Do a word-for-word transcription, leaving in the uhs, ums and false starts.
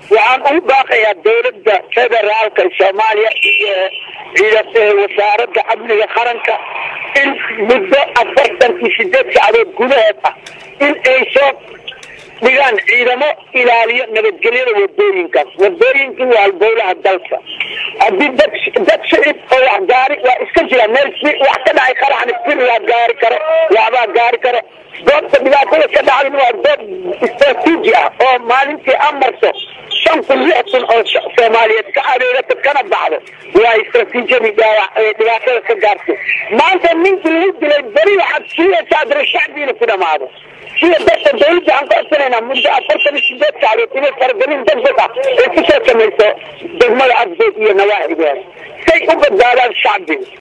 waxaan ugu baaqayaa dowladda federaalka Soomaaliya iyo wasaaradda amniga qaranka in muddo afartan iyo sideed saacadood gudaheed ah in ay soo dhigaan ciidamo ilaaliyo nabadgelyada wadooyinkaas wadooyinka waa dowladda dalka haddii dad dad shicib oo wax gaari waa iska jira meel si wax ka dhacay qaraxna si la gaari karo waxba gaari karo goobta dhibaatada ka dhacday waa goob istiraatiiji ah oo maalintii amarso shan kun lix kun oo Soomaaliyeed ka adeegata kana baxdo waa istiraatiijiyada dhibaatada ka gaartay maanta ninkii lagu dilay bari waxaad siiyaysaa dar shacbiga ku dhamaado sida dadka dowladda aan ka codsanayna muddo afartan iyo sideed saacadood inay faragelin degdeg ah ay ku soo samayso degmada Abdul iyo nawaaxigeeda say u badbaadaan shacbiga